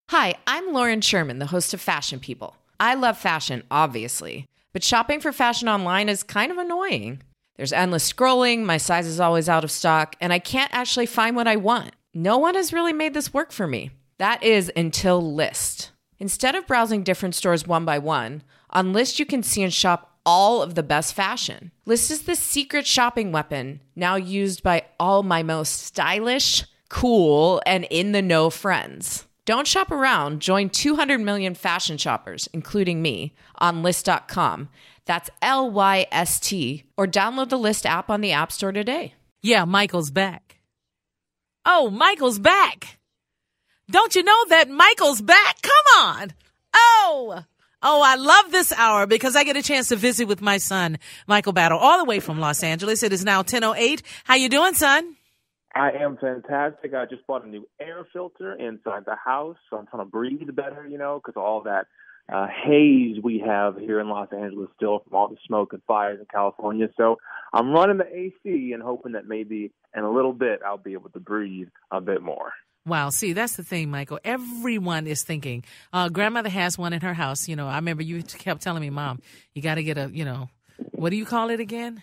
Hi, I'm Lauren Sherman, the host of Fashion People. I love fashion, obviously, but shopping for fashion online is kind of annoying. There's endless scrolling, my size is always out of stock, and I can't actually find what I want. No one has really made this work for me. That is until Lyst. Instead of browsing different stores one by one, on Lyst you can see and shop all of the best fashion. Lyst is the secret shopping weapon now used by all my most stylish, cool, and in-the-know friends. Don't shop around. Join 200 million fashion shoppers, including me, on Lyst.com. That's Lyst, or download the Lyst app on the App Store today. Yeah, Michael's back. Oh, Michael's back. Don't you know that Michael's back? Come on. Oh, I love this hour because I get a chance to visit with my son, Michael Battle, all the way from Los Angeles. It is now 10:08. How you doing, son? I am fantastic. I just bought a new air filter inside the house, so I'm trying to breathe better, because all that haze we have here in Los Angeles still from all the smoke and fires in California. So I'm running the AC and hoping that maybe in a little bit I'll be able to breathe a bit more. Wow. See, that's the thing, Michael. Everyone is thinking. Grandmother has one in her house. I remember you kept telling me, Mom, you got to get a, what do you call it again?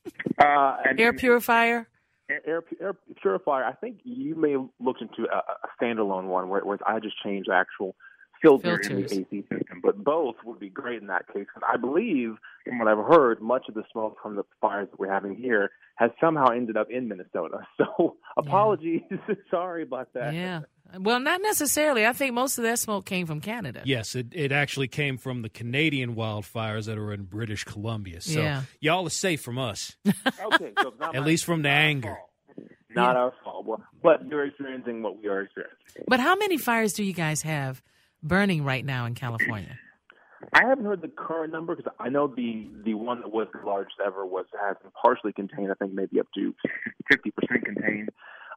Air purifier? Air purifier. I think you may have looked into a standalone one where I just changed the actual filter in the AC system. But both would be great in that case. And I believe, from what I've heard, much of the smoke from the fires that we're having here has somehow ended up in Minnesota. So apologies. Yeah. Sorry about that. Yeah. Well, not necessarily. I think most of that smoke came from Canada. Yes, it actually came from the Canadian wildfires that are in British Columbia. So y'all are safe from us. Okay, so it's not at least from the anger. Not our fault. Well, but you're experiencing what we are experiencing. But how many fires do you guys have burning right now in California? I haven't heard the current number because I know the one that was the largest ever has been partially contained. I think maybe up to 50% contained.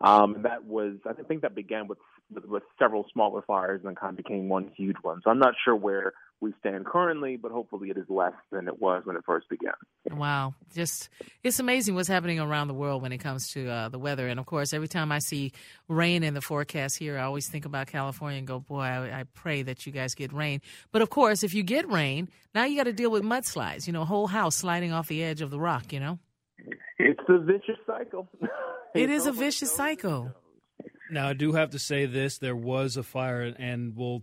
I think that began with several smaller fires and then kind of became one huge one. So I'm not sure where we stand currently, but hopefully it is less than it was when it first began. Wow. It's amazing what's happening around the world when it comes to the weather. And, of course, every time I see rain in the forecast here, I always think about California and go, boy, I pray that you guys get rain. But, of course, if you get rain, now you got to deal with mudslides, whole house sliding off the edge of the rock, It's a vicious cycle. It is a vicious cycle. Now, I do have to say this. There was a fire, and we'll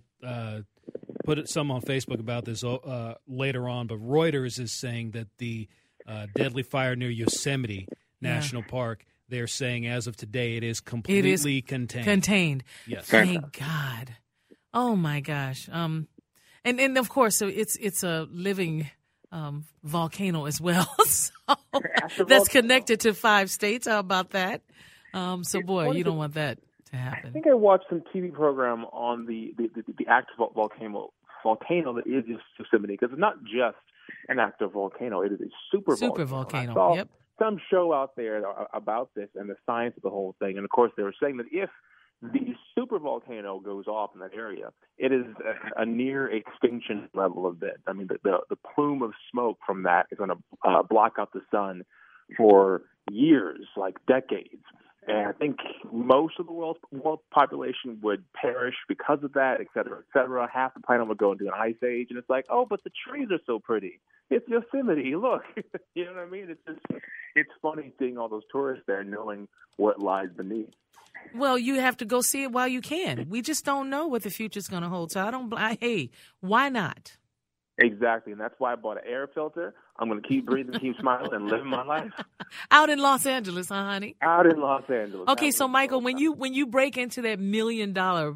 put some on Facebook about this later on, but Reuters is saying that the deadly fire near Yosemite National Park, they're saying as of today it is completely contained. Yes. Thank God. Oh, my gosh. And of course, so it's a living volcano as well. So that's connected to 5 states. How about that? So, boy, you don't want that to happen. I think I watched some TV program on the active volcano that is Yosemite, because it's not just an active volcano; it is a super volcano. I saw Yep. some show out there about this and the science of the whole thing. And of course, they were saying that if the super volcano goes off in that area, it is a near extinction level event. I mean, the plume of smoke from that is going to block out the sun for years, like decades. And I think most of the world population would perish because of that, et cetera, et cetera. Half the planet would go into an ice age. And it's like, oh, but the trees are so pretty. It's Yosemite. Look. You know what I mean? It's funny seeing all those tourists there knowing what lies beneath. Well, you have to go see it while you can. We just don't know what the future's going to hold. So hey, why not? Exactly, and that's why I bought an air filter. I'm going to keep breathing, keep smiling, and living my life. Out in Los Angeles, huh, honey? Out in Los Angeles. Okay, so Michael, when you break into that $1 million,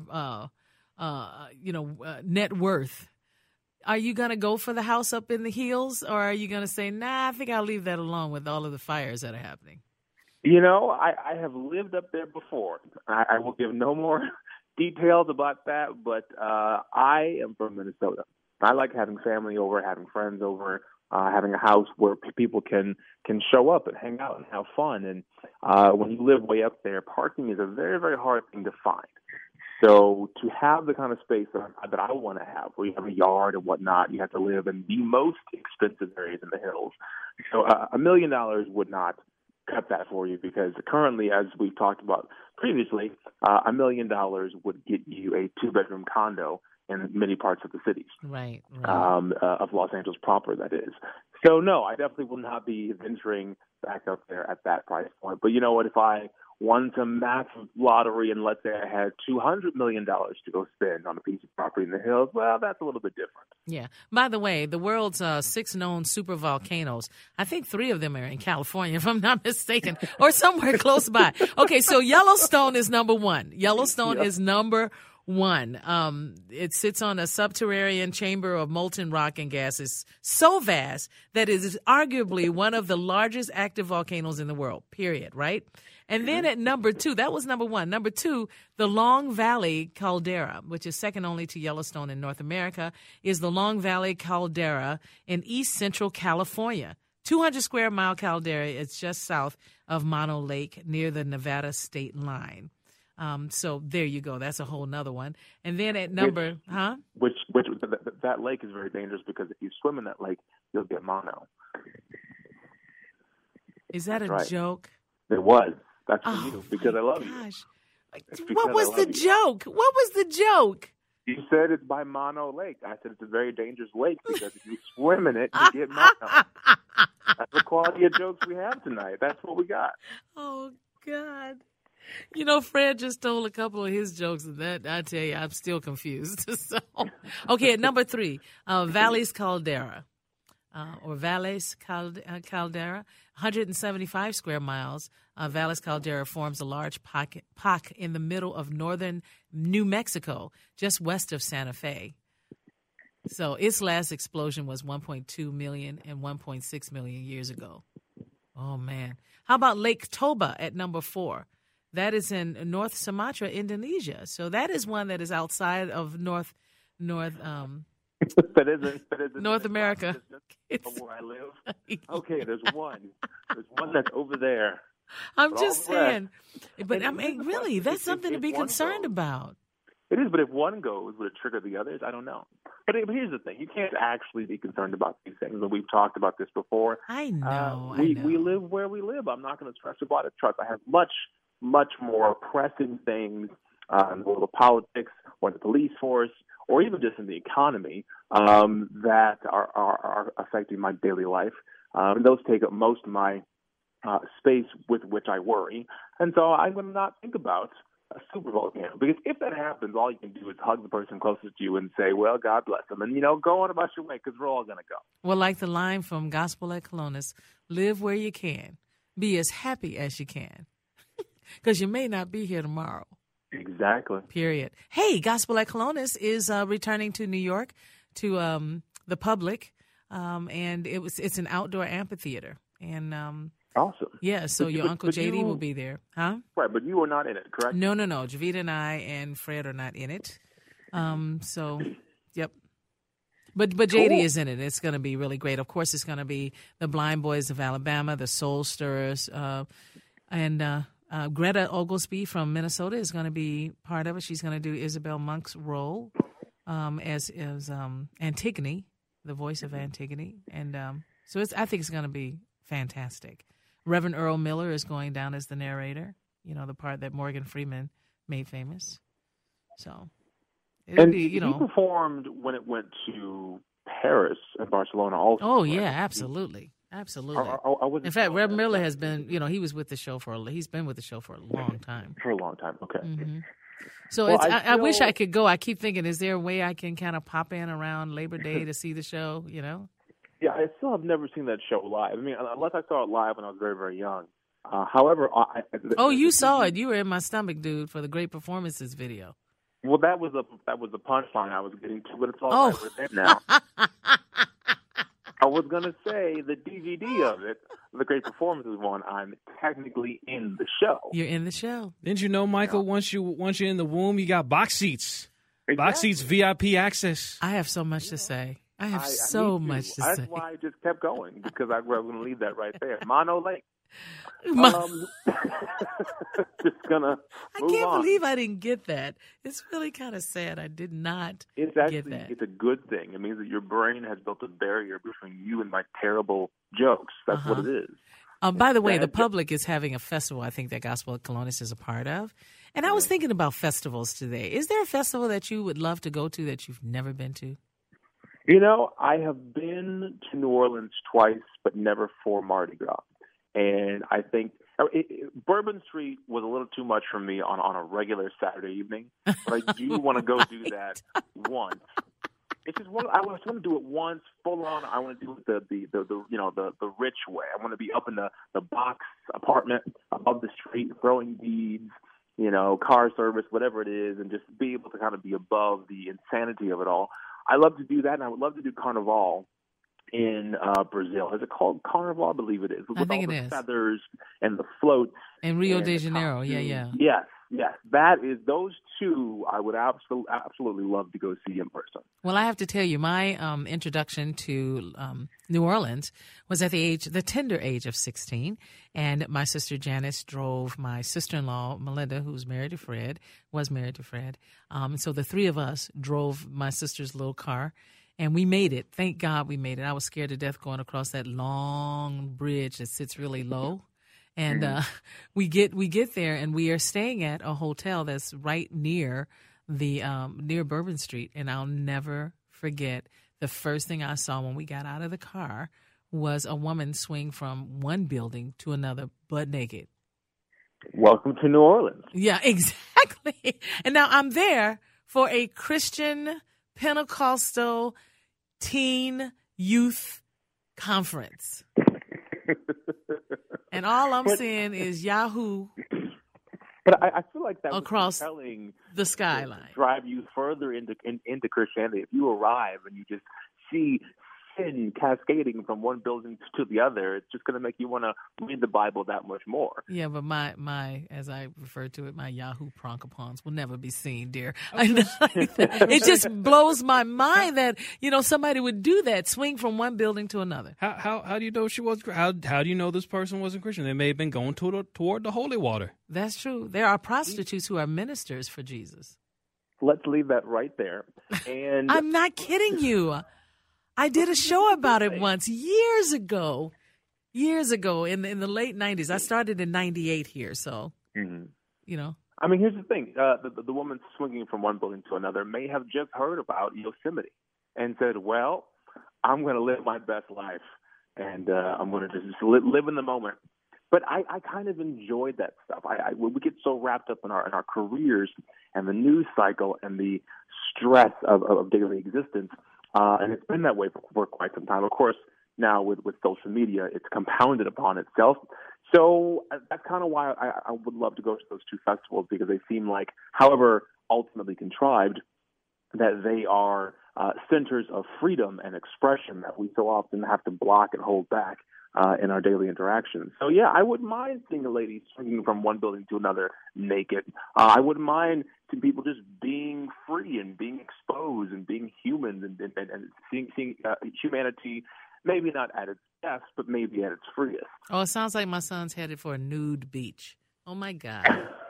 net worth, are you going to go for the house up in the hills, or are you going to say, nah, I think I'll leave that alone with all of the fires that are happening? I have lived up there before. I will give no more details about that, but I am from Minnesota. I like having family over, having friends over, having a house where people can show up and hang out and have fun. And when you live way up there, parking is a very, very hard thing to find. So to have the kind of space that I want to have, where you have a yard and whatnot, you have to live in the most expensive areas in the hills. So $1 million would not cut that for you, because currently, as we've talked about previously, $1 million would get you a 2-bedroom condo in many parts of the cities. Right. Of Los Angeles proper, that is. So, no, I definitely will not be venturing back up there at that price point. But you know what? If I won some massive lottery and let's say I had $200 million to go spend on a piece of property in the hills, well, that's a little bit different. Yeah. By the way, the world's 6 known super volcanoes, I think 3 of them are in California, if I'm not mistaken, or somewhere close by. Okay, so Yellowstone is number 1. Yellowstone is number 1. It sits on a subterranean chamber of molten rock and gases so vast that it is arguably one of the largest active volcanoes in the world, period, right? And then at number 2, that was number 1. Number 2, the Long Valley Caldera, which is second only to Yellowstone in North America, is the Long Valley Caldera in east central California. 200 square mile caldera. It's just south of Mono Lake near the Nevada state line. So there you go. That's a whole nother one. And then at number, Which that lake is very dangerous, because if you swim in that lake, you'll get mono. Is that a joke? It was. That's for you, because I love you. What was the joke? What was the joke? You said it's by Mono Lake. I said it's a very dangerous lake, because if you swim in it, you get mono. That's the quality of jokes we have tonight. That's what we got. Oh, God. You know, Fred just told a couple of his jokes, and that, I tell you, I'm still confused. So, okay, at number 3, Valles Caldera, or Valles Caldera, 175 square miles. Valles Caldera forms a large pocket in the middle of northern New Mexico, just west of Santa Fe. So its last explosion was 1.2 million and 1.6 million years ago. Oh, man. How about Lake Toba at number 4? That is in North Sumatra, Indonesia. So that is one that is outside of North that isn't North America. Where I live. Okay, there's one. There's one that's over there. I'm just saying. But I mean, really, that's something to be concerned about. It is, but if one goes, would it trigger the others? I don't know. But here's the thing. You can't actually be concerned about these things. And we've talked about this before. I know. We live where we live. I'm not going to stress about it. Trust, I have much more pressing things in the world of politics or the police force or even just in the economy that are affecting my daily life. And those take up most of my space with which I worry. And so I'm going to not think about a super volcano, because if that happens, all you can do is hug the person closest to you and say, well, God bless them, and, go on about your way, because we're all going to go. Well, like the line from Gospel at Colonis, live where you can. Be as happy as you can, because you may not be here tomorrow. Exactly. Period. Hey, Gospel at Colonis is returning to New York to the public, and it's an outdoor amphitheater. And awesome. Yeah, so your Uncle JD will be there. Huh? Right, but you are not in it, correct? No. Javita and I and Fred are not in it. So, yep. But JD is in it. It's going to be really great. Of course, it's going to be the Blind Boys of Alabama, the Soul Stirrers, and Greta Oglesby from Minnesota is going to be part of it. She's going to do Isabel Monk's role as Antigone, the voice of Antigone. And so I think it's going to be fantastic. Reverend Earl Miller is going down as the narrator, the part that Morgan Freeman made famous. So it'll be, he performed when it went to Paris and Barcelona also. Oh, yeah, absolutely. Absolutely. In fact, Reverend Miller has been, he was with the show he's been with the show for a long time. For a long time, okay. Mm-hmm. So I wish I could go. I keep thinking, is there a way I can kind of pop in around Labor Day to see the show, Yeah, I still have never seen that show live. I mean, unless I saw it live when I was very, very young. However, you saw it. You were in my stomach, dude, for the Great Performances video. Well, that was the punchline I was getting to, but it's all right with it now. I was gonna say the DVD of it, the Great Performances one. I'm technically in the show. You're in the show. Didn't you know, Michael? Once you're in the womb, you got box seats. Exactly. Box seats, VIP access. I have so much to say. I have so much to say. That's why I just kept going, because I was going to leave that right there. Mono Lake. Just gonna. I can't believe I didn't get that. It's really kind of sad. I did not get that. It's a good thing. It means that your brain has built a barrier between you and my terrible jokes. That's what it is. By the way, the Public is having a festival, I think, that Gospel at Colonias is a part of. And I was thinking about festivals today. Is there a festival that you would love to go to that you've never been to? You know, I have been to New Orleans twice, but never for Mardi Gras. And I think Bourbon Street was a little too much for me on a regular Saturday evening. But I do want to go do that once. It's just I want to do it once, full on. I want to do it the rich way. I want to be up in the box apartment above the street, throwing beads, car service, whatever it is, and just be able to kind of be above the insanity of it all. I love to do that, and I would love to do Carnival in Brazil. Is it called Carnival? I believe it is. With I think all it the is. Feathers and the floats. In Rio de Janeiro, yeah. Yes. Those two I would absolutely love to go see in person. Well, I have to tell you, my introduction to New Orleans was at the tender age of 16. And my sister Janice drove my sister-in-law, Melinda, was married to Fred. So the three of us drove my sister's little car. And we made it. Thank God we made it. I was scared to death going across that long bridge that sits really low. And we get there, and we are staying at a hotel that's right near near Bourbon Street. And I'll never forget the first thing I saw when we got out of the car was a woman swing from one building to another butt naked. Welcome to New Orleans. Yeah, exactly. And now I'm there for a Christian Pentecostal teen youth conference. And all I'm seeing is Yahoo. But I feel like that across was compelling the skyline. To drive you further into Christianity. If you arrive and you just see sin cascading from one building to the other, it's just going to make you want to read the Bible that much more. Yeah, but my as I refer to it, my Yahoo pronkapons will never be seen, dear. It just blows my mind that somebody would do that, swing from one building to another. How do you know she was? How do you know this person wasn't Christian? They may have been going toward the holy water. That's true. There are prostitutes who are ministers for Jesus. Let's leave that right there. And I'm not kidding you. I did a show about it once years ago in the late 90s. I started in 98 here, so, I mean, here's the thing. The woman swinging from one building to another may have just heard about Yosemite and said, well, I'm going to live my best life, and I'm going to just live in the moment. But I kind of enjoyed that stuff. We get so wrapped up in our careers and the news cycle and the stress of daily existence. And it's been that way for quite some time. Of course, now with social media, it's compounded upon itself. So that's kind of why I would love to go to those two festivals, because they seem like, however ultimately contrived, that they are centers of freedom and expression that we so often have to block and hold back in our daily interactions. So, yeah, I wouldn't mind seeing a lady swinging from one building to another naked. I wouldn't mind seeing people just being free and being exposed and being human and seeing humanity, maybe not at its best, but maybe at its freest. Oh, it sounds like my son's headed for a nude beach. Oh, my God.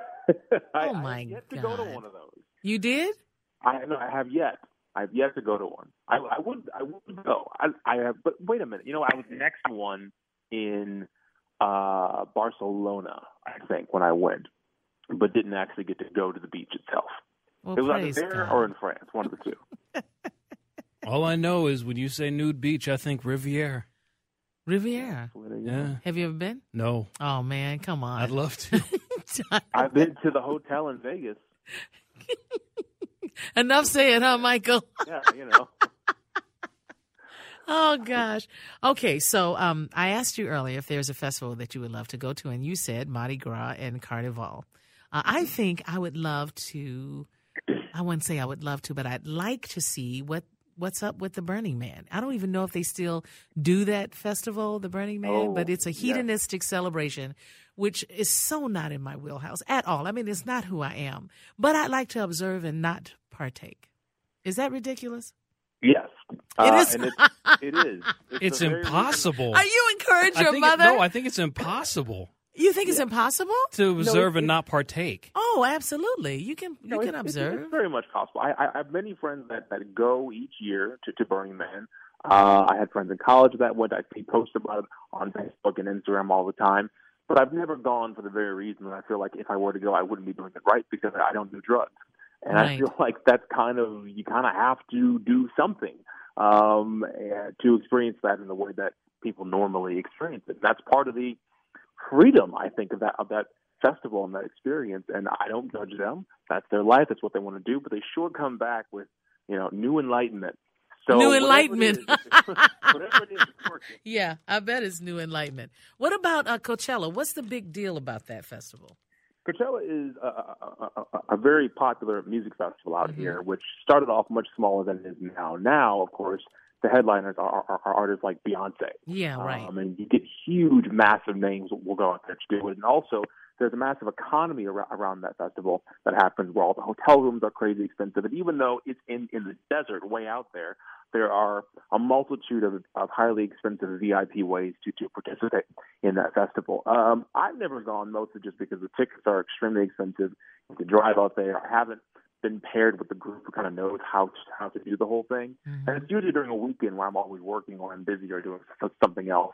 I have yet to go to one of those. You did? I have yet. I've yet to go to one. I would go. I have, but wait a minute. I was next to one in Barcelona, I think, when I went, but didn't actually get to go to the beach itself. Well, it was either there God. or in France, one of the two. All I know is when you say nude beach, I think Riviera. Riviera? Yeah. Have you ever been? No. Oh, man, come on. I'd love to. I've been to the hotel in Vegas. Enough said, huh, Michael? Yeah, Oh, gosh. Okay, so I asked you earlier if there's a festival that you would love to go to, and you said Mardi Gras and Carnival. I think I would love to, I wouldn't say I would love to, but I'd like to see what's up with the Burning Man. I don't even know if they still do that festival, the Burning Man, but it's a hedonistic celebration, which is so not in my wheelhouse at all. I mean, it's not who I am, but I'd like to observe and not partake. Is that ridiculous? Yes. It is. And it is. It's impossible. Are you encourage your mother? I think it's impossible You think it's impossible? to observe and not partake. Oh, absolutely. You can observe. It's very much possible. I have many friends that go each year to Burning Man. I had friends in college that went. I see posts about it on Facebook and Instagram all the time. But I've never gone for the very reason that I feel like if I were to go, I wouldn't be doing it right because I don't do drugs. And I feel like that's you kind of have to do something to experience that in the way that people normally experience it. That's part of the freedom, I think, of that festival and that experience. And I don't judge them. That's their life. That's what they want to do. But they sure come back with, new enlightenment. So new enlightenment. Whatever it is, it's working. Yeah, I bet it's new enlightenment. What about Coachella? What's the big deal about that festival? Coachella is a very popular music festival out here, which started off much smaller than it is now. Now, of course, the headliners are artists like Beyonce. Yeah, right. And you get huge, massive names will go out there to do it. And also, there's a massive economy around that festival that happens where all the hotel rooms are crazy expensive. And even though it's in the desert way out there, there are a multitude of highly expensive VIP ways to participate in that festival. I've never gone, mostly just because the tickets are extremely expensive. To drive out there, I haven't been paired with the group who kind of knows how to do the whole thing. Mm-hmm. And it's usually during a weekend where I'm always working or I'm busy or doing something else.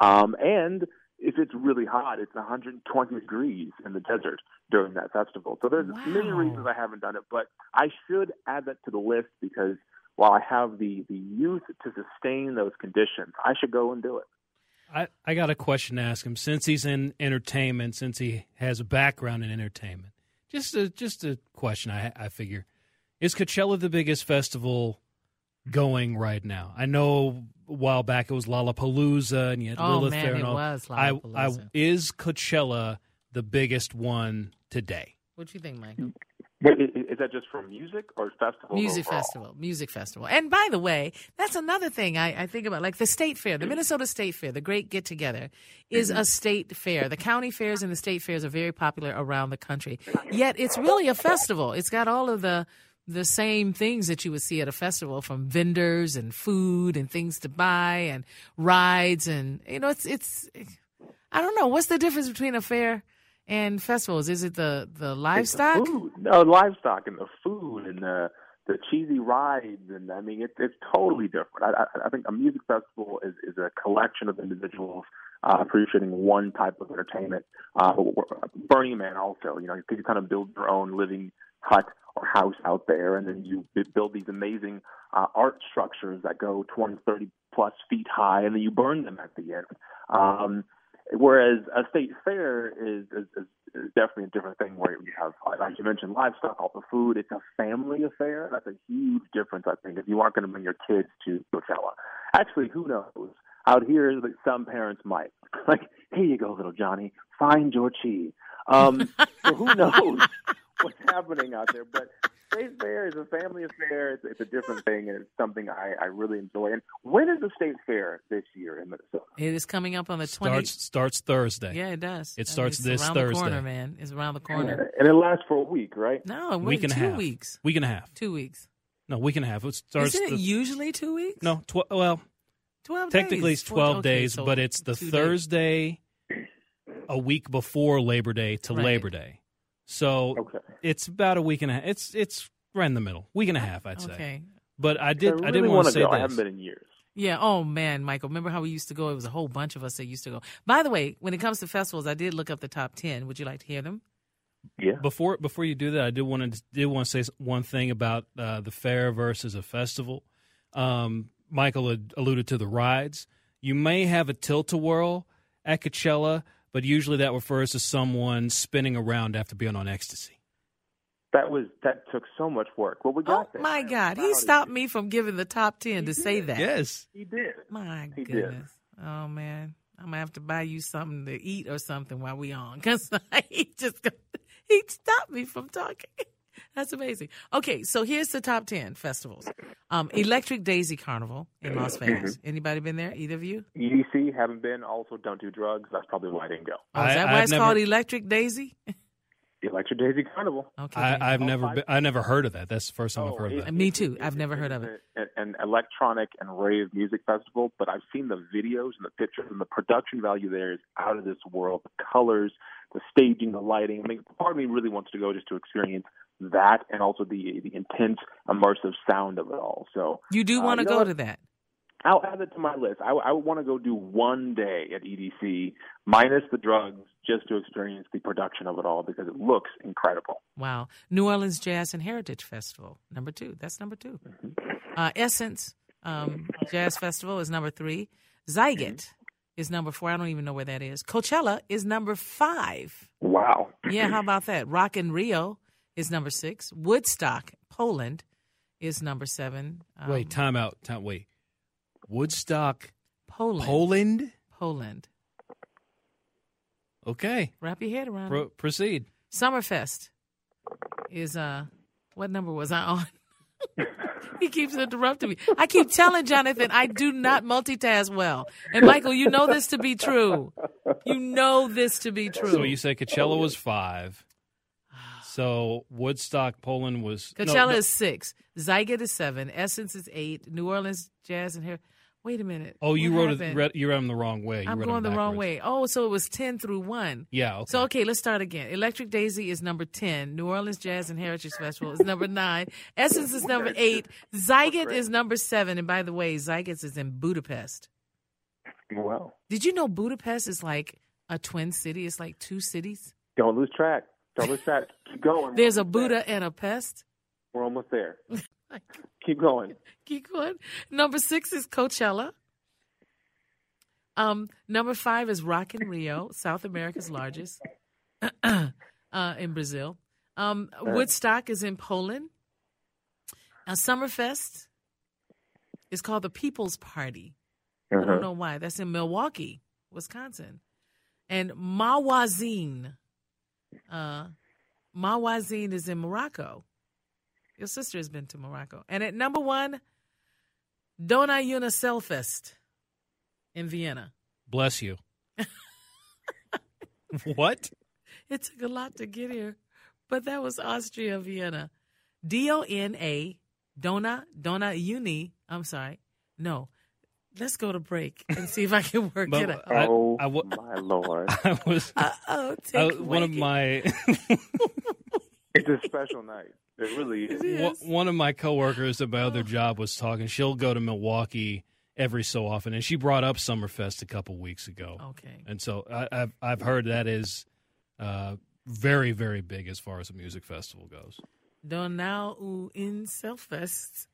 And if it's really hot, it's 120 degrees in the desert during that festival. So there's many reasons I haven't done it, but I should add that to the list because while I have the youth to sustain those conditions, I should go and do it. I got a question to ask him. Since he's in entertainment, since he has a background in entertainment, just a question I figure. Is Coachella the biggest festival going right now? I know a while back it was Lollapalooza and you had Lilith there and all. Was Lollapalooza. Is Coachella the biggest one today? What do you think, Michael? Is that just for music or festival? Music festival. And by the way, that's another thing I think about, like the state fair, the Minnesota State Fair, the great get-together, is a state fair. The county fairs and the state fairs are very popular around the country. Yet it's really a festival. It's got all of the same things that you would see at a festival, from vendors and food and things to buy and rides. And, it's I don't know. What's the difference between a fair and festivals? Is it the livestock? It's the food. No, livestock and the food and the cheesy rides, and I mean it's totally different. I think a music festival is a collection of individuals appreciating one type of entertainment. Burning Man also, you kind of build your own living hut or house out there, and then you build these amazing art structures that go 20, 30 plus feet high, and then you burn them at the end. Whereas a state fair is definitely a different thing where you have, like you mentioned, livestock, all the food. It's a family affair. That's a huge difference, I think, if you aren't going to bring your kids to Coachella. Actually, who knows? Out here, some parents might. Like, here you go, little Johnny. Find your chi. So who knows what's happening out there? But state fair is a family affair. It's a different thing, and it's something I really enjoy. And when is the state fair this year in Minnesota? It is coming up on the 20th. Starts Thursday. Yeah, it does. It starts this around Thursday. The corner, man. It's around the corner. And it lasts for a week, right? No, week and a half. 2 weeks. Week and a half. 2 weeks. No, week and a half. It starts. Isn't it usually 2 weeks? No, 12 technically days. it's 12 days, so but it's the 2 Thursday a week before Labor Day to Labor Day. So it's about a week and a half. It's right in the middle. Week and a half, I'd say. Okay. But I did really want to say go. this. I haven't been in years. Yeah. Oh, man, Michael. Remember how we used to go? It was a whole bunch of us that used to go. By the way, when it comes to festivals, I did look up the top 10. Would you like to hear them? Yeah. Before you do that, I did want to say one thing about the fair versus a festival. Michael had alluded to the rides. You may have a tilt-a-whirl at Coachella, but usually that refers to someone spinning around after being on ecstasy. That took so much work. Well, we got that. My God. He stopped me from giving the top 10 to say that. Yes. He did. My goodness. Oh, man. I'm going to have to buy you something to eat or something while we on, because he stopped me from talking. That's amazing. Okay, so here's the top 10 festivals. Electric Daisy Carnival in Las Vegas. Anybody been there? Either of you? EDC, haven't been. Also, don't do drugs. That's probably why I didn't go. Oh, is that why it's called Electric Daisy? Electric Daisy Carnival. Okay. I never heard of that. That's the first time I've heard of that. Me too. I've never heard of it. An electronic and rave music festival, but I've seen the videos and the pictures, and the production value there is out of this world. The colors, the staging, the lighting. I mean, part of me really wants to go just to experience that, and also the intense, immersive sound of it all. So you do want to go to that? I'll add it to my list. I want to go do one day at EDC, minus the drugs, just to experience the production of it all because it looks incredible. Wow. New Orleans Jazz and Heritage Festival, number 2. That's number 2. Essence Jazz Festival is number 3. Zyget is number 4. I don't even know where that is. Coachella is number 5. Wow. Yeah, how about that? Rock in Rio is number 6. Woodstock, Poland, is number 7. Wait, time out. Wait. Woodstock, Poland. Poland. Okay. Wrap your head around it. Proceed. Summerfest is, what number was I on? He keeps interrupting me. I keep telling Jonathan I do not multitask well. And Michael, you know this to be true. You know this to be true. So you say Coachella was 5. So Woodstock, Poland was... Coachella is 6. Zyget is 7. Essence is 8. New Orleans Jazz and Heritage. Wait a minute. Oh, you What read happened? you read them the wrong way. I'm going the wrong way. Oh, so it was 10 through 1. Yeah, okay. So, okay, let's start again. Electric Daisy is number 10. New Orleans Jazz and Heritage Festival is number 9. Essence is number 8. Zyget is number 7. And by the way, Zyget is in Budapest. Wow. Did you know Budapest is like a twin city? It's like 2 cities. Don't lose track. Keep going. There's a Buddha and a pest. We're almost there. Keep going. Keep going. Number 6 is Coachella. Number 5 is Rock in Rio, South America's largest, in Brazil. Woodstock is in Poland. Summerfest is called the People's Party. I don't know why. That's in Milwaukee, Wisconsin. And Mawazine. Mawazine is in Morocco. Your sister has been to Morocco. And at number 1, Dona Unicelfest in Vienna. Bless you. What? It took a lot to get here, but that was Austria, Vienna. Dona Uni. I'm sorry. No. Let's go to break and see if I can work it out. My Lord. One of my... It's a special night. It really is. One of my coworkers at my other job was talking. She'll go to Milwaukee every so often, and she brought up Summerfest a couple weeks ago. Okay. And so I've heard that is very, very big as far as a music festival goes. Donau in Selfest.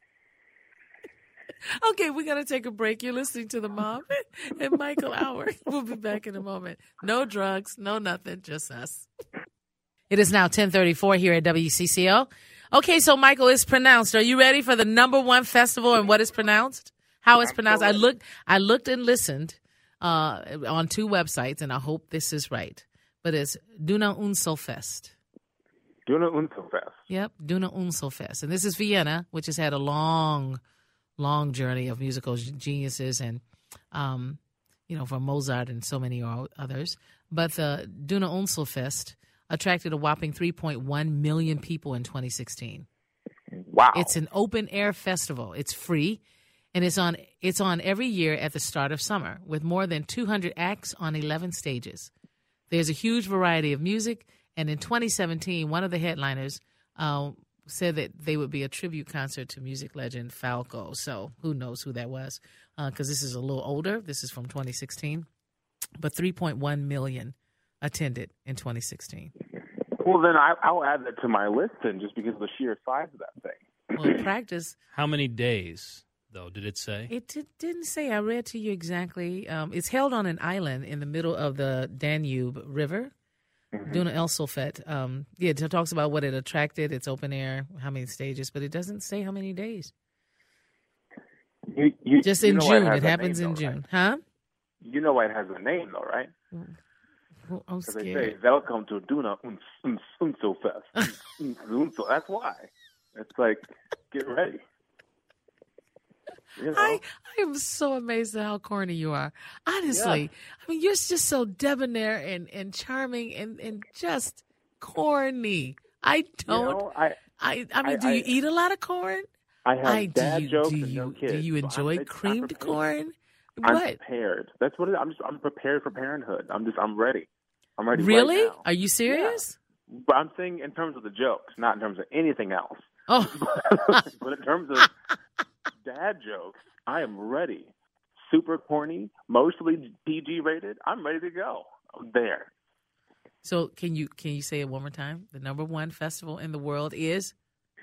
Okay, we got to take a break. You're listening to The Mom and Michael Hour. We'll be back in a moment. No drugs, no nothing, just us. It is now 10:34 here at WCCO. Okay, so Michael, it's pronounced. Are you ready for the number 1 festival and what is pronounced? How it's pronounced? I looked and listened on 2 websites, and I hope this is right. But it's Duna Unselfest. Duna Unselfest. Yep, Duna Unselfest. And this is Vienna, which has had a long journey of musical geniuses and, from Mozart and so many others. But the Duna Unselfest attracted a whopping 3.1 million people in 2016. Wow. It's an open-air festival. It's free, and it's on every year at the start of summer with more than 200 acts on 11 stages. There's a huge variety of music, and in 2017, one of the headliners said that they would be a tribute concert to music legend Falco. So who knows who that was, because this is a little older. This is from 2016. But 3.1 million attended in 2016. Well, then I'll add that to my list then, just because of the sheer size of that thing. Well, practice. How many days, though, did it say? It didn't say. I read to you exactly. It's held on an island in the middle of the Danube River. Duna Unselfest. It talks about what it attracted. It's open air, how many stages, but it doesn't say how many days. Just in June. It happens in June. Right? Huh? You know why it has a name, though, right? Well, I'm scared. They say, welcome to Duna Unselfest. That's why. It's like, get ready. You know? I am so amazed at how corny you are. Honestly. Yeah. I mean, you're just so debonair and charming and just corny. I don't. Do you eat a lot of corn? I have dad jokes and no kids. Do you enjoy creamed corn? I'm What? prepared. That's what it is. I'm prepared for parenthood. I'm ready. I'm ready. Really? Right now. Are you serious? Yeah. But I'm saying in terms of the jokes, not in terms of anything else. Oh. But in terms of dad dad joke, I am ready. Super corny, mostly PG rated. I'm ready to go. I'm there. So can you say it one more time? The number one festival in the world is?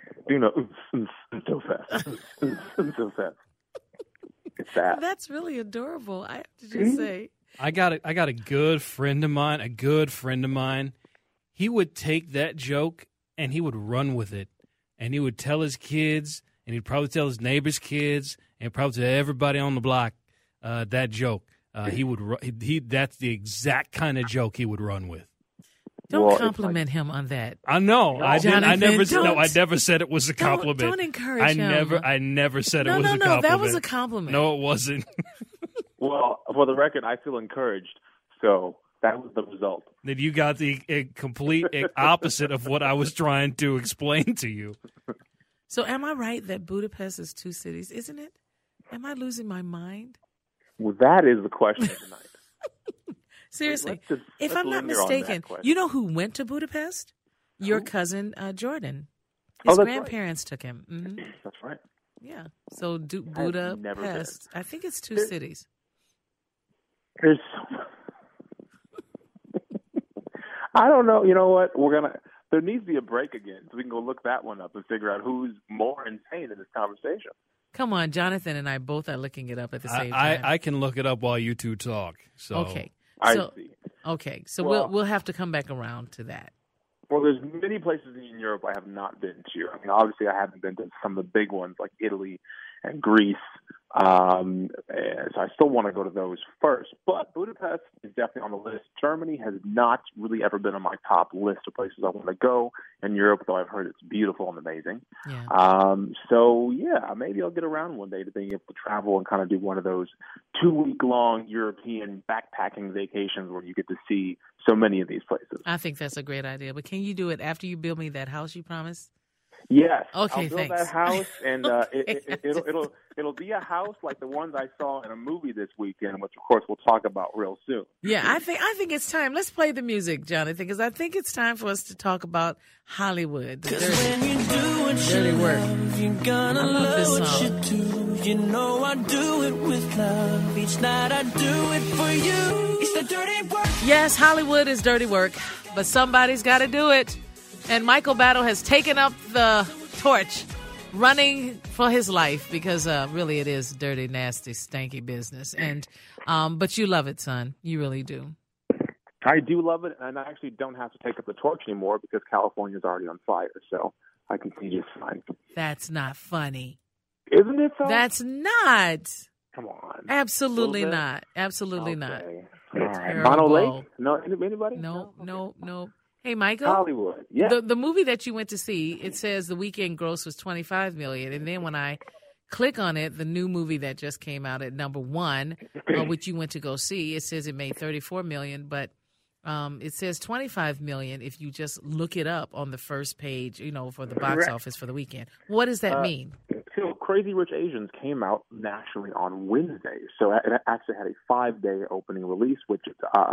So fast. So fast. It's that. That's really adorable. I have to just say. I got a good friend of mine. He would take that joke and he would run with it. And he would tell his kids, and he'd probably tell his neighbors' kids, and probably tell everybody on the block that joke. That's the exact kind of joke he would run with. Don't compliment him on that. I know. No, I never said it was a Don't compliment. encourage him. I never said it was a compliment. No, that was a compliment. No, it wasn't. Well, for the record, I feel encouraged. So that was the result. That you got the complete opposite of what I was trying to explain to you. So am I right that Budapest is 2 cities, isn't it? Am I losing my mind? Well, that is the question tonight. Seriously, Let's if I'm not linger on that mistaken, question. you know who went to Budapest? Your cousin Jordan. Oh, His that's grandparents took him. Mm-hmm. That's right. Yeah. So never been. Budapest. I think it's 2 cities. There's I don't know. You know what? There needs to be a break again so we can go look that one up and figure out who's more insane in this conversation. Come on, Jonathan and I both are looking it up at the same time. I can look it up while you two talk. So okay. I see. Okay. So Well- we'll have to come back around to that. Well, there's many places in Europe I have not been to. I mean, obviously, I haven't been to some of the big ones like Italy and Greece. And so I still want to go to those first. But Budapest is definitely on the list. Germany has not really ever been on my top list of places I want to go in Europe, though I've heard it's beautiful and amazing. Yeah. So, yeah, maybe I'll get around one day to being able to travel and kind of do one of those 2-week-long European backpacking vacations where you get to see so many of these places. I think that's a great idea. But can you do it after you build me that house you promised? Yes. Okay, I'll build thanks. that house, and Okay. it'll be a house like the ones I saw in a movie this weekend, which of course we'll talk about real soon. Yeah, I think it's time. Let's play the music, Jonathan, because I think it's time for us to talk about Hollywood. The dirty work. You're gonna love this love what song. you do. You know I do it with love. Each night I do it for you. It's the dirty work. Yes, Hollywood is dirty work, but somebody's got to do it. And Michael Battle has taken up the torch, running for his life because really it is dirty, nasty, stanky business. And but you love it, son. You really do. I do love it, and I actually don't have to take up the torch anymore because California is already on fire, so I can see just fine. That's not funny. Isn't it, though? That's not. Come on. Absolutely Little bit? not. Absolutely not. Okay. All right. Terrible. Mono Lake? No, anybody? No, Okay. no. Hey, Michael. Hollywood. Yeah. The movie that you went to see, it says the weekend gross was $25 million, and then when I click on it, the new movie that just came out at number 1, which you went to go see, it says it made $34 million, but it says $25 million if you just look it up on the first page, for the box Correct. office for the weekend. What does that mean? So Crazy Rich Asians came out nationally on Wednesday. So it actually had a 5-day opening release, which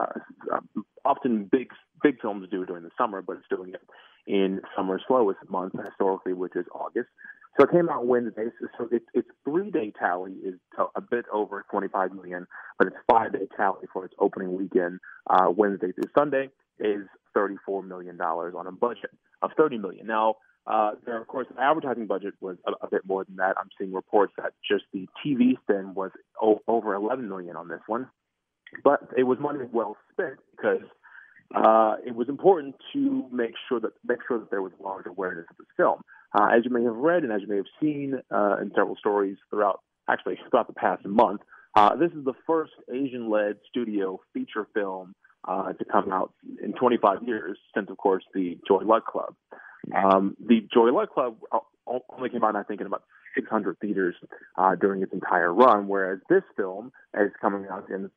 often big films do during the summer, but it's doing it in summer's slowest month historically, which is August. So it came out Wednesday. So its 3-day tally is a bit over 25 million, but its 5-day tally for its opening weekend, Wednesday through Sunday, is $34 million on a budget of $30 million. Now, there, of course, the advertising budget was a bit more than that. I'm seeing reports that just the TV spend was over $11 million on this one, but it was money well spent because it was important to make sure that there was large awareness of this film. As you may have read and as you may have seen in several stories throughout the past month, this is the first Asian-led studio feature film to come out in 25 years since, of course, the Joy Luck Club. The Joy Luck Club only came out, I think, in about 600 theaters during its entire run, whereas this film is coming out in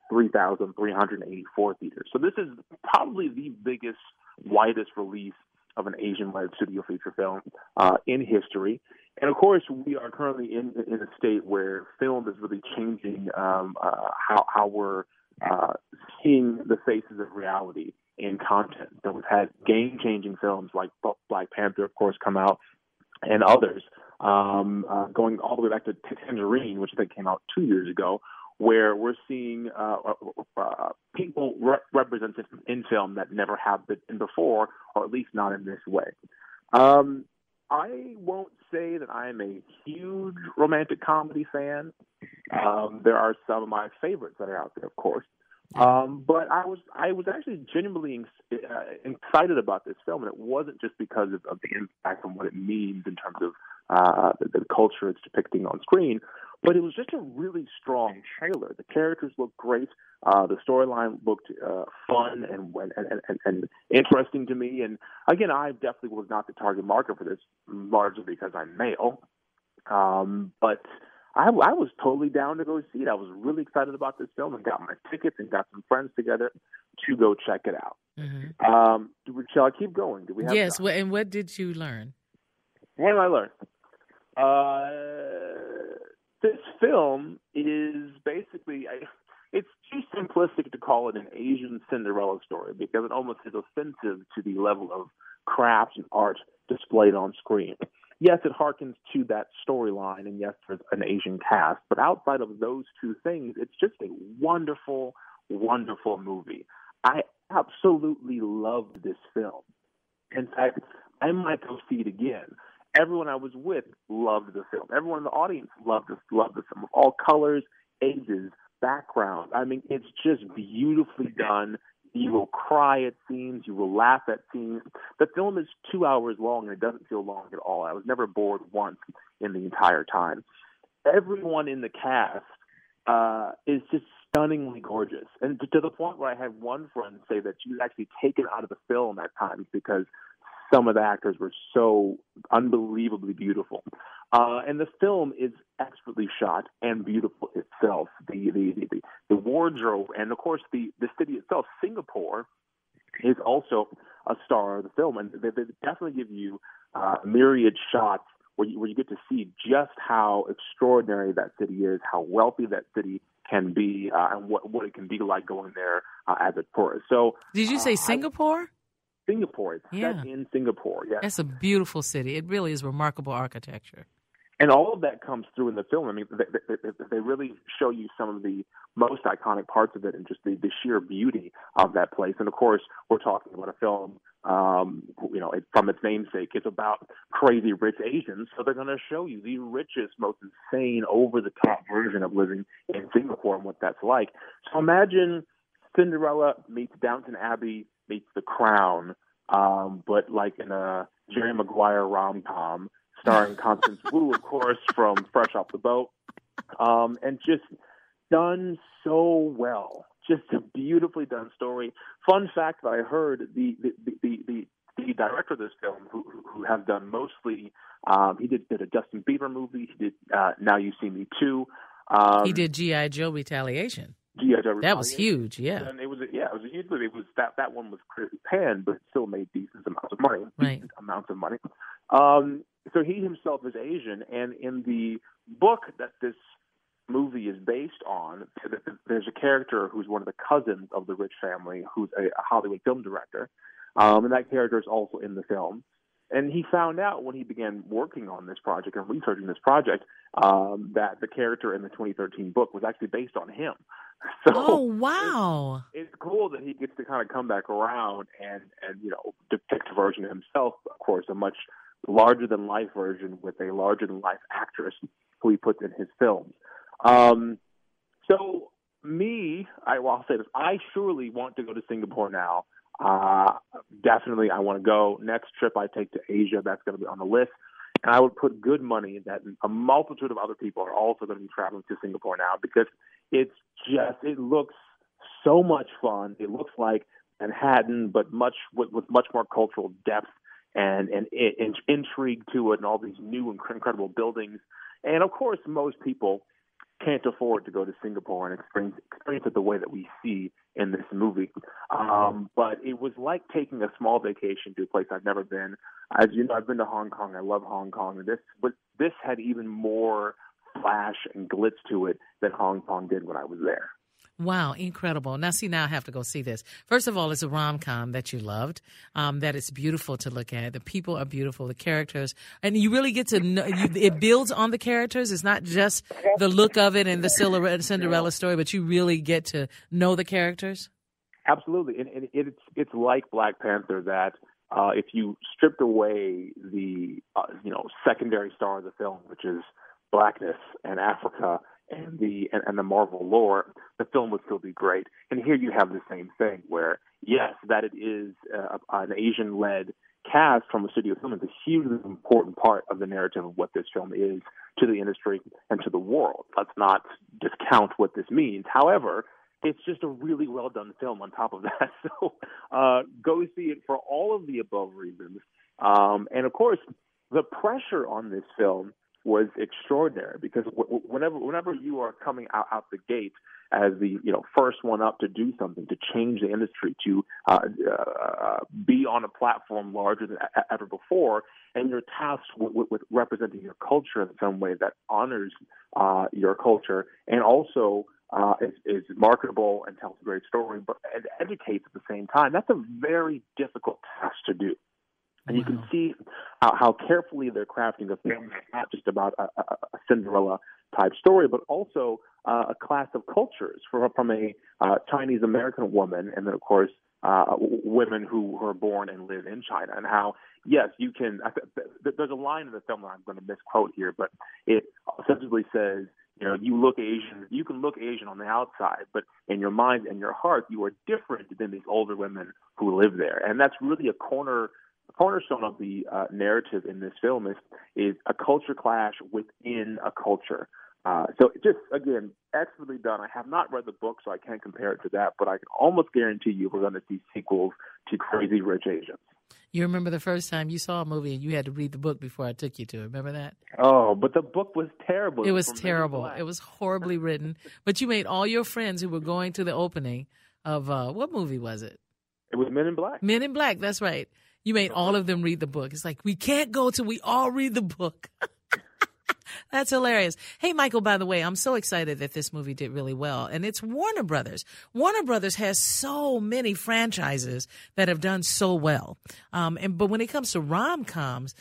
3,384 theaters. So this is probably the biggest, widest release of an Asian-led studio feature film in history. And, of course, we are currently in a state where film is really changing how we're seeing the faces of reality in content. So we've had game-changing films like Black Panther, of course, come out, and others going all the way back to Tangerine, which I think came out 2 years ago, where we're seeing people represented in film that never have been before, or at least not in this way. I won't say that I am a huge romantic comedy fan. There are some of my favorites that are out there, of course. But I was actually genuinely excited about this film, and it wasn't just because of the impact and what it means in terms of the culture it's depicting on screen, but it was just a really strong trailer. The characters looked great. The storyline looked fun and interesting to me. And again, I definitely was not the target market for this, largely because I'm male. But I was totally down to go see it. I was really excited about this film and got my tickets and got some friends together to go check it out. Mm-hmm. Shall I keep going? Do we have yes. time? And what did you learn? What did I learn? This film is basically, it's too simplistic to call it an Asian Cinderella story because it almost is offensive to the level of craft and art displayed on screen. Yes, it harkens to that storyline, and yes, there's an Asian cast, but outside of those two things, it's just a wonderful, wonderful movie. I absolutely loved this film. In fact, I might go see it again. Everyone I was with loved the film. Everyone in the audience loved the film, of all colors, ages, backgrounds. I mean, it's just beautifully done. You will cry at scenes. You will laugh at scenes. The film is 2 hours long, and it doesn't feel long at all. I was never bored once in the entire time. Everyone in the cast is just stunningly gorgeous, and to the point where I had one friend say that she was actually taken out of the film at times because some of the actors were so unbelievably beautiful. And the film is expertly shot and beautiful itself. The wardrobe and, of course, the city itself, Singapore, is also a star of the film. And they definitely give you myriad shots where you get to see just how extraordinary that city is, how wealthy that city can be, and what it can be like going there as a tourist. So, did you say Singapore? Singapore. It's set in Singapore, yes. That's a beautiful city. It really is remarkable architecture. And all of that comes through in the film. I mean, they really show you some of the most iconic parts of it and just the sheer beauty of that place. And, of course, we're talking about a film, from its namesake. It's about crazy rich Asians, so they're going to show you the richest, most insane, over-the-top version of living in Singapore and what that's like. So imagine Cinderella meets Downton Abbey meets The Crown, but like in a Jerry Maguire rom-com starring Constance Wu, of course, from Fresh Off the Boat, and just done so well. Just a beautifully done story. Fun fact that I heard, the director of this film, who has done mostly, he did a Justin Bieber movie. He did Now You See Me Too. He did G.I. Joe Retaliation. G.I. Joe Retaliation. That was huge, yeah. And it was a huge movie. It was that one was critically panned, but it still made decent amounts of money. Right. So he himself is Asian, and in the book that this movie is based on, there's a character who's one of the cousins of the rich family who's a Hollywood film director, and that character is also in the film. And he found out when he began working on this project and researching this project that the character in the 2013 book was actually based on him. So oh, wow. It's cool that he gets to kind of come back around and depict a version of himself, of course, a much larger-than-life version with a larger-than-life actress who he puts in his films. So I'll say this, I surely want to go to Singapore now. Definitely I want to go. Next trip I take to Asia, that's going to be on the list. And I would put good money that a multitude of other people are also going to be traveling to Singapore now because it looks so much fun. It looks like Manhattan, but with much more cultural depth and intrigue to it and all these new incredible buildings. And, of course, most people can't afford to go to Singapore and experience it the way that we see in this movie. But it was like taking a small vacation to a place I've never been. As you know, I've been to Hong Kong. I love Hong Kong. And this had even more flash and glitz to it than Hong Kong did when I was there. Wow, incredible. Now, see, now I have to go see this. First of all, it's a rom-com that you loved, that it's beautiful to look at. The people are beautiful, the characters, and you really get to know, it builds on the characters. It's not just the look of it and the Cinderella story, but you really get to know the characters. Absolutely, and it's like Black Panther that if you stripped away the secondary star of the film, which is blackness and Africa and the Marvel lore, the film would still be great. And here you have the same thing, where yes, that it is an Asian-led cast from a studio film is a hugely important part of the narrative of what this film is to the industry and to the world. Let's not discount what this means. However, it's just a really well done film on top of that. So go see it for all of the above reasons. And of course, the pressure on this film was extraordinary, because whenever you are coming out the gate as the first one up to do something, to change the industry, to be on a platform larger than ever before, and you're tasked with representing your culture in some way that honors your culture and also is marketable and tells a great story, but it educates at the same time. That's a very difficult task to do. And you can see how carefully they're crafting the film. It's not just about a Cinderella-type story, but also a class of cultures from a Chinese-American woman, and then, of course, women who are born and live in China. And how, yes, you can – there's a line in the film that I'm going to misquote here, but it essentially says, you look Asian, you can look Asian on the outside, but in your mind and your heart, you are different than these older women who live there. And that's really a cornerstone of the narrative in this film is a culture clash within a culture. So just, again, expertly done. I have not read the book, so I can't compare it to that, but I can almost guarantee you we're going to see sequels to Crazy Rich Asians. You remember the first time you saw a movie and you had to read the book before I took you to it. Remember that? Oh, but the book was terrible. It was terrible. It was horribly written. But you made all your friends who were going to the opening of, what movie was it? It was Men in Black. Men in Black, that's right. You made all of them read the book. It's like, we can't go till we all read the book. That's hilarious. Hey, Michael, by the way, I'm so excited that this movie did really well. And it's Warner Brothers. Warner Brothers has so many franchises that have done so well. But when it comes to rom-coms,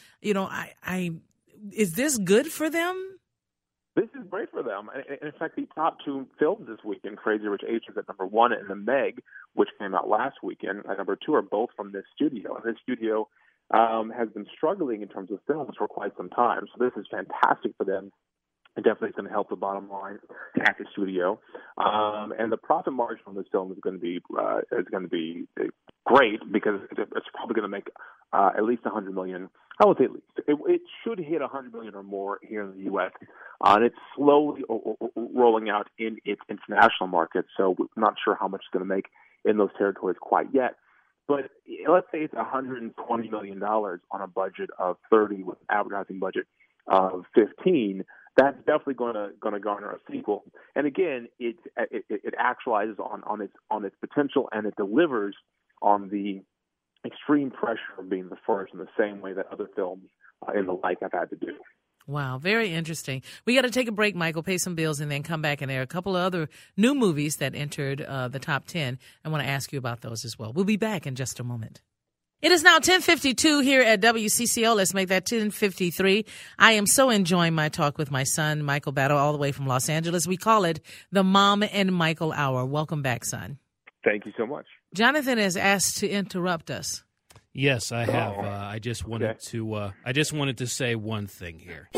is this good for them? This is great for them. In fact, the top two films this weekend, Crazy Rich Asians at number 1 and The Meg, which came out last weekend, at number 2, are both from this studio. And this studio has been struggling in terms of films for quite some time. So this is fantastic for them. It definitely is going to help the bottom line at the studio. And the profit margin on this film is going to be great, because it's probably going to make at least $100 million. I won't say at least. It should hit $100 million or more here in the U.S. And it's slowly rolling out in its international markets. So we're not sure how much it's going to make in those territories quite yet. But let's say it's $120 million on a budget of 30 with an advertising budget of 15. That's definitely going to garner a sequel. And again, it actualizes on its potential, and it delivers on the extreme pressure of being the first in the same way that other films in the like have had to do. Wow, very interesting. We got to take a break, Michael, pay some bills, and then come back. And there are a couple of other new movies that entered the top 10. I want to ask you about those as well. We'll be back in just a moment. It is now 10:52 here at WCCO. Let's make that 10:53. I am so enjoying my talk with my son, Michael Battle, all the way from Los Angeles. We call it the Mom and Michael Hour. Welcome back, son. Thank you so much. Jonathan has asked to interrupt us. Yes, I have. I just wanted to say one thing here.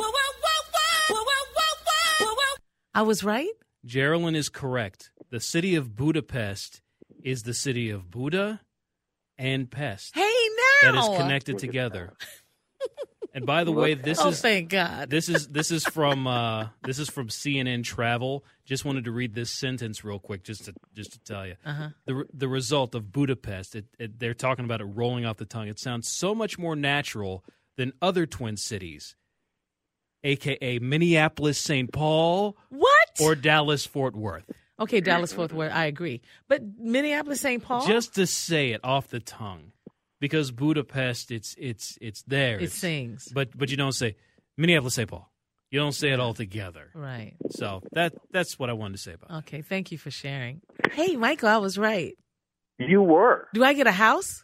I was right? Geraldine is correct. The city of Budapest is the city of Buddha and Pest. Hey, now! That is connected together. And by the way, thank God. This is from CNN Travel. Just wanted to read this sentence real quick, just to tell you. The result of Budapest. They're talking about it rolling off the tongue. It sounds so much more natural than other twin cities, aka Minneapolis, St. Paul, or Dallas, Fort Worth. Okay, Dallas, Fort Worth. I agree, but Minneapolis, St. Paul. Just to say it off the tongue. Because Budapest, it's there. It sings. But you don't say Minneapolis, St. Paul. You don't say it all together. Right. So that's what I wanted to say about it. Okay, thank you for sharing. Hey, Michael, I was right. You were. Do I get a house?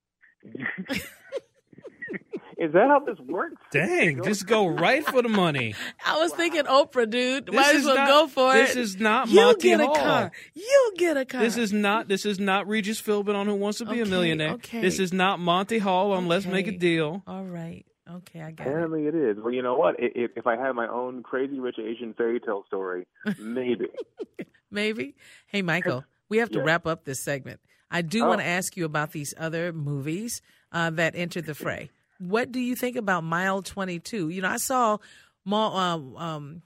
Is that how this works? Dang, just go right for the money. I was thinking Oprah, dude. This Might is as well not- go for it. This is not You Monty get a Hall. car. You get a car. This is not Regis Philbin on Who Wants to Be a Okay, Millionaire. okay. This is not Monty Hall on Let's Make a Okay. Deal. All right. Okay, I got it. Apparently it is. Well, you know what? If I had my own Crazy Rich Asian fairy tale story, maybe. Maybe. Hey, Michael, we have to Yeah. wrap up this segment. I do Oh. want to ask you about these other movies that entered the fray. What do you think about Mile 22? You know, I saw Wahlberg,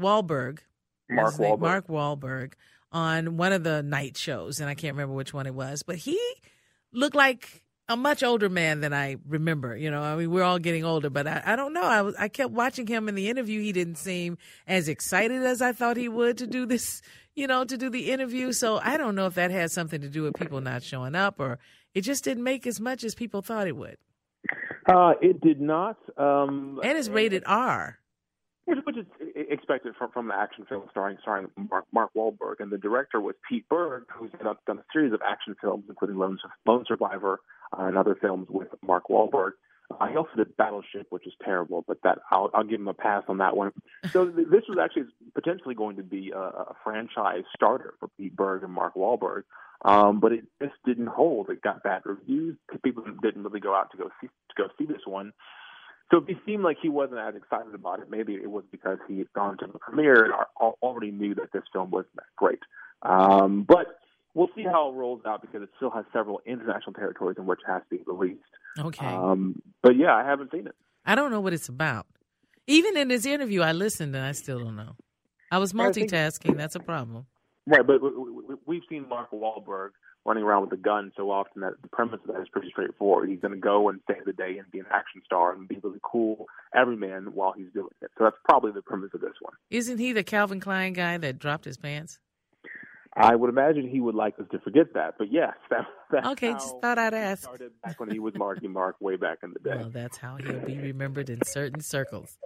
Mark his name, Wahlberg. Mark Wahlberg, on one of the night shows, and I can't remember which one it was, but he looked like a much older man than I remember. You know, I mean, we're all getting older, but I don't know. I kept watching him in the interview. He didn't seem as excited as I thought he would to do this, you know, to do the interview. So I don't know if that has something to do with people not showing up, or it just didn't make as much as people thought it would. It did not. And it's rated R. Which is expected from the action film starring Mark Wahlberg, and the director was Pete Berg, who's done a series of action films, including Lone Survivor and other films with Mark Wahlberg. He also did Battleship, which is terrible, but that I'll give him a pass on that one. So this was actually potentially going to be a franchise starter for Pete Berg and Mark Wahlberg, but it just didn't hold. It got bad reviews. People didn't really go out to go see this one. So it seemed like he wasn't as excited about it. Maybe it was because he had gone to the premiere and already knew that this film wasn't that great. But we'll see how it rolls out, because it still has several international territories in which it has to be released. Okay. But yeah, I haven't seen it. I don't know what it's about. Even in this interview, I listened and I still don't know. I was multitasking. That's a problem. Right, but we've seen Mark Wahlberg running around with a gun so often that the premise of that is pretty straightforward. He's going to go and save the day and be an action star and be really cool everyman while he's doing it. So that's probably the premise of this one. Isn't he the Calvin Klein guy that dropped his pants? I would imagine he would like us to forget that. But yes, that's Okay, how just thought I'd it ask. started back when he was Marky Mark way back in the day. Well, that's how he'll be remembered in certain circles.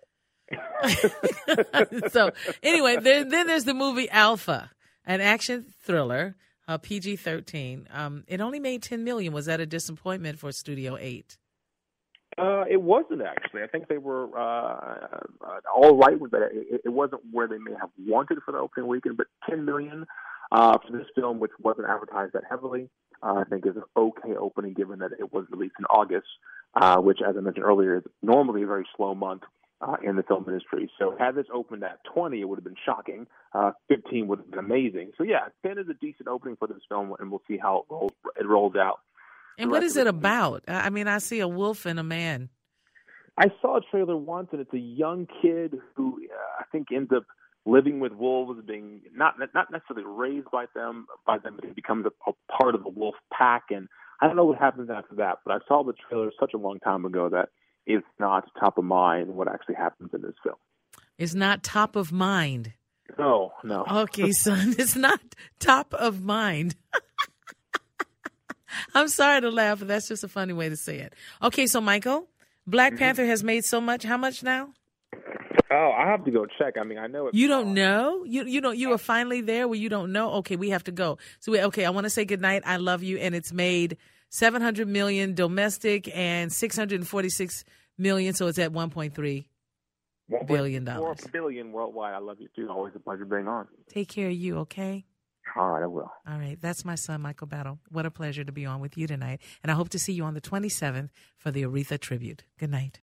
So anyway, then there's the movie Alpha, an action thriller, PG-13. It only made $10 million. Was that a disappointment for Studio 8? It wasn't, actually. I think they were all right with that. It wasn't where they may have wanted for the opening weekend, but $10 million for this film, which wasn't advertised that heavily, I think is an okay opening, given that it was released in August, which, as I mentioned earlier, is normally a very slow month in the film industry. So had this opened at 20, it would have been shocking. 15 would have been amazing. So yeah, 10 is a decent opening for this film, and we'll see how it rolls out. And what is it about? I mean, I see a wolf and a man. I saw a trailer once, and it's a young kid who I think ends up living with wolves, being not necessarily raised by them, but he becomes a part of the wolf pack. And I don't know what happens after that, but I saw the trailer such a long time ago that it's not top of mind what actually happens in this film. It's not top of mind. No. Okay, son, it's not top of mind. I'm sorry to laugh, but that's just a funny way to say it. Okay, so Michael, Black Panther has made so much. How much now? Oh, I have to go check. I mean, I know it. You don't know? You are finally there where you don't know? Okay, we have to go. So I want to say goodnight. I love you. And it's made $700 million domestic and $646 million. So it's at $1.3 billion. $4 billion worldwide. I love you too. Always a pleasure being on. Take care of you, okay? All right, I will. All right. That's my son, Michael Battle. What a pleasure to be on with you tonight. And I hope to see you on the 27th for the Aretha tribute. Good night.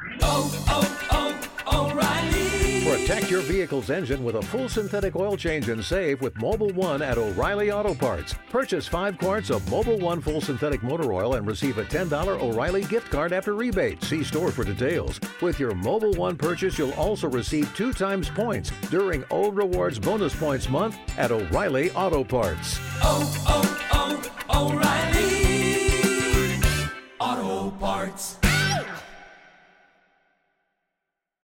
O'Reilly. Protect your vehicle's engine with a full synthetic oil change and save with Mobil 1 at O'Reilly Auto Parts. Purchase 5 quarts of Mobil 1 full synthetic motor oil and receive a $10 O'Reilly gift card after rebate. See store for details. With your Mobil 1 purchase, you'll also receive 2 times points during O Rewards Bonus Points Month at O'Reilly Auto Parts. O'Reilly Auto Parts.